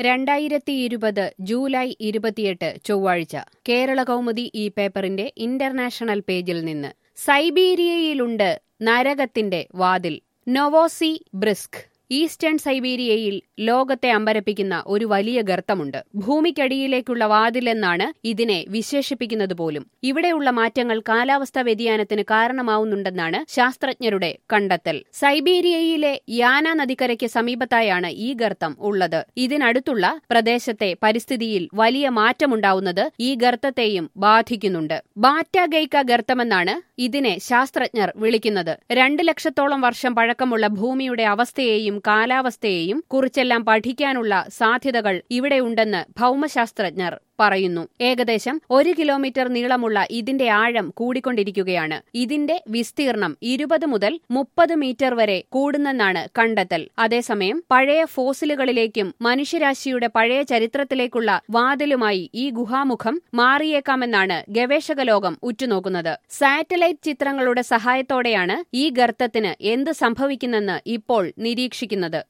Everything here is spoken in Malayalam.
2020 ജൂലൈ 28 ചൊവ്വാഴ്ച കേരളകൗമുദി ഈ പേപ്പറിന്റെ ഇന്റർനാഷണൽ പേജിൽ നിന്ന് സൈബീരിയയിലുണ്ട് നരകത്തിന്റെ വാതിൽ. നൊവോസിബിർസ്ക്. ഈസ്റ്റേൺ സൈബീരിയയിൽ ലോകത്തെ അമ്പരപ്പിക്കുന്ന ഒരു വലിയ ഗർത്തമുണ്ട്. ഭൂമിക്കടിയിലേക്കുള്ള വാതിലെന്നാണ് ഇതിനെ വിശേഷിപ്പിക്കുന്നത് പോലും. ഇവിടെയുള്ള മാറ്റങ്ങൾ കാലാവസ്ഥാ വ്യതിയാനത്തിന് കാരണമാവുന്നുണ്ടെന്നാണ് ശാസ്ത്രജ്ഞരുടെ കണ്ടെത്തൽ. സൈബീരിയയിലെ യാന നദിക്കരയ്ക്ക് സമീപത്തായാണ് ഈ ഗർത്തം ഉള്ളത്. ഇതിനടുത്തുള്ള പ്രദേശത്തെ പരിസ്ഥിതിയിൽ വലിയ മാറ്റമുണ്ടാവുന്നത് ഈ ഗർത്തത്തെയും ബാധിക്കുന്നുണ്ട്. ബാറ്റ ഗെയ്ക ഗർത്തമെന്നാണ് ഇതിനെ ശാസ്ത്രജ്ഞർ വിളിക്കുന്നത്. 2 ലക്ഷത്തോളം വർഷം പഴക്കമുള്ള ഭൂമിയുടെ അവസ്ഥയെയും കാലാവസ്ഥയെയും കുറിച്ചെല്ലാം പഠിക്കാനുള്ള സാധ്യതകൾ ഇവിടെയുണ്ടെന്ന് ഭൗമശാസ്ത്രജ്ഞർ പറയുന്നു. ഏകദേശം 1 കിലോമീറ്റർ നീളമുള്ള ഇതിന്റെ ആഴം കൂടിക്കൊണ്ടിരിക്കുകയാണ്. ഇതിന്റെ വിസ്തീർണം 20 മുതൽ 30 മീറ്റർ വരെ കൂടുന്നെന്നാണ് കണ്ടെത്തൽ. അതേസമയം പഴയ ഫോസിലുകളിലേക്കും മനുഷ്യരാശിയുടെ പഴയ ചരിത്രത്തിലേക്കുള്ള വാതിലുമായി ഈ ഗുഹാമുഖം മാറിയേക്കാമെന്നാണ് ഗവേഷക ലോകം ഉറ്റുനോക്കുന്നത്. സാറ്റലൈറ്റ് ചിത്രങ്ങളുടെ സഹായത്തോടെയാണ് ഈ ഗർത്തത്തിന് എന്ത് സംഭവിക്കുന്നെന്ന് ഇപ്പോൾ നിരീക്ഷിക്കുന്നത്.